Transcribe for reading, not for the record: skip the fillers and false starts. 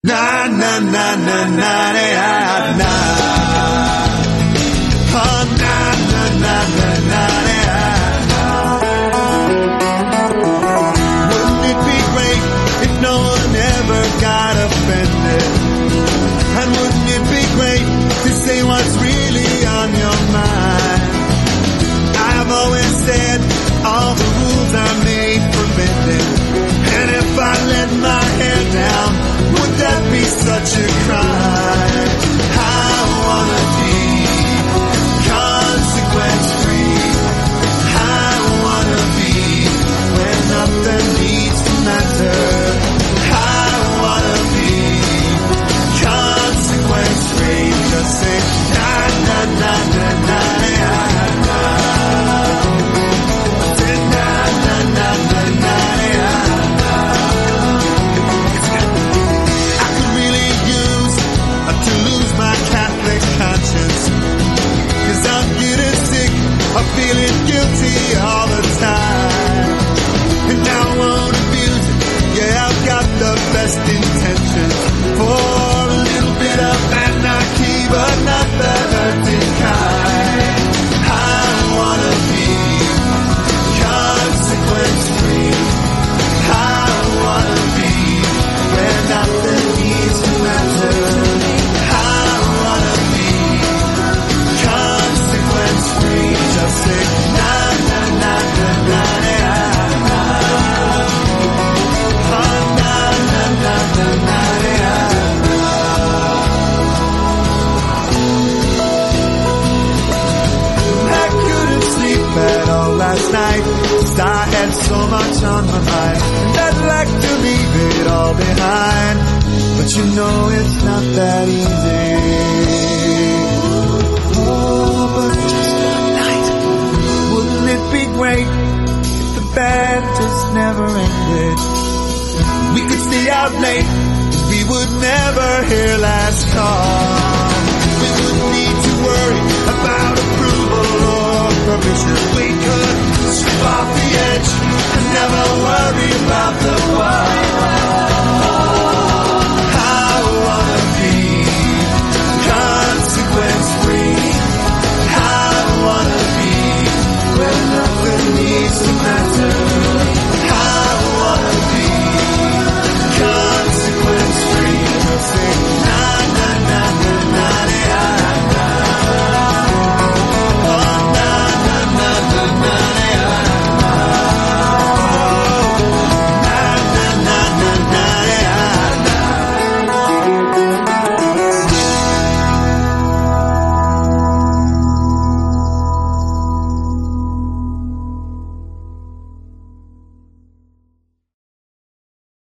Na na na na na na na. Oh, na na na na na na. Wouldn't it be great if no one ever got offended? And wouldn't it be great to say what's really on your mind? I've always said all the rules are made for bending, and if I let my hair down, would that be such a crime? I wanna be consequence-free. I wanna be where nothing needs to matter. I wanna be consequence-free. Just say na na na na na na. Say na na na na na na. I could really use to lose my Catholic conscience, 'cause I'm getting sick of feeling guilty all the time. And now I won't abuse it. Yeah, I've got the best intentions for a little bit of anarchy, but not the hurting kind. I wanna be consequence-free. I wanna be where nothing needs to matter. I wanna be consequence-free. Just say na na na na na na. Oh, na na na na na na. I couldn't sleep at all last night, 'cause I had so much on my mind, and I'd like to leave it all behind, but you know it's not that easy. Oh, but just one night, wouldn't it be great if the band just never ended? We could stay out late, we would never hear last call. We wouldn't need to worry about approval or permission. We could slip off the edge and never worry about the wall.